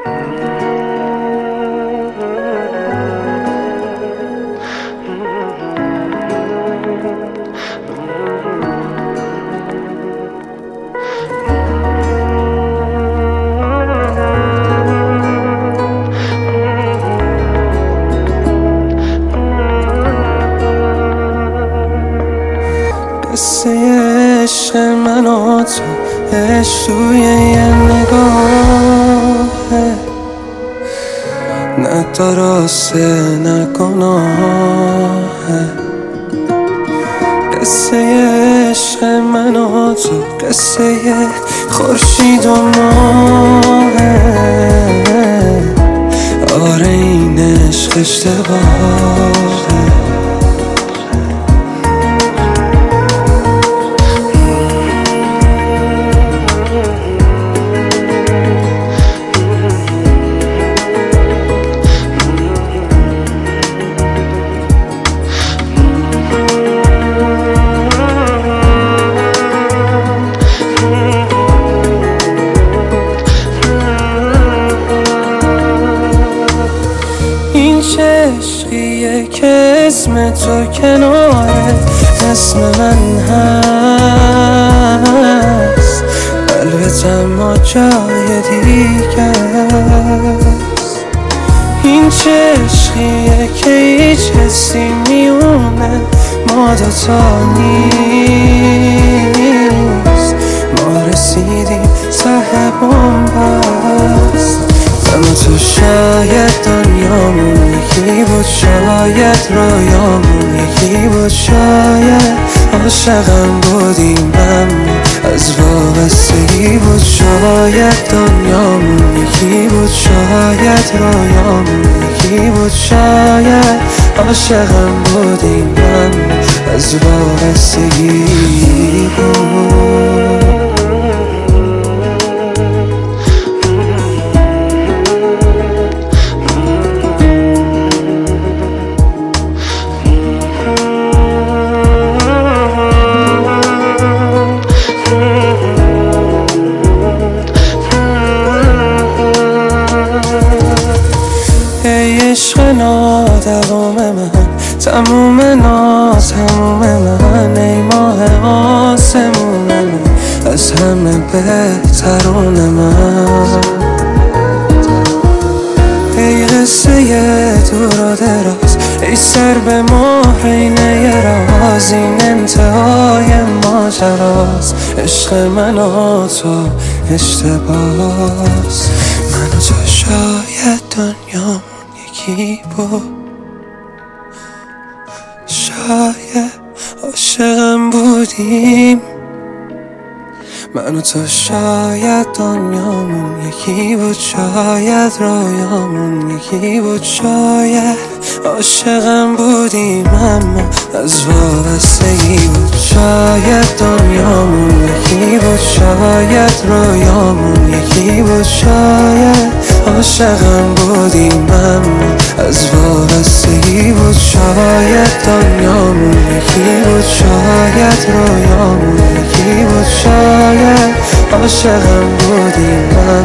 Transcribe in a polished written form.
قصه عشق من و تو عشق توی یه نگاهه، نه درسته نه گناهه. قصه عشق من و تو قصه خورشید و ماهه. آره این عشق اشتباهه. چه عشقیه که اسم تو کناره اسم من هست، قلبت اما جای دیگه است. این چه عشقیه که هیچ حسی میونه ما دوتا نیست، ما رسیدیم ته بن‌بست. من و تو شاید دنیامون یکی بود، شاید رویامون یکی بود، شاید عاشقم بودیم اما از وابستگی بود. شاید دنیامون یکی بود، شاید رویامون یکی بود، شاید عاشقم بودیم اما از وابستگی بود. عشق نادوام من، تموم ناتموم من، ای ماه آسمون من، از همه بهترون من. ای قصه دور و دراز، ای سر به مهرینه راز، این انتهای ماجراست. عشق من و تو اشتباس، من و تو شاید دنیامون یکی بود، شاید عاشقم بودیم. من و تو شاید دنیامون یکی بود، شاید رویامون یکی بود، شاید عاشقم بودیم اما از وابستگی بود. شاید دنیامون یکی بود، شاید رویامون یکی بود، شاید عاشقم بودیم اما از وابستگی بود. شاید دنیامون یکی بود، شاید رویامون یکی بود، شاید عاشقم بودیم اما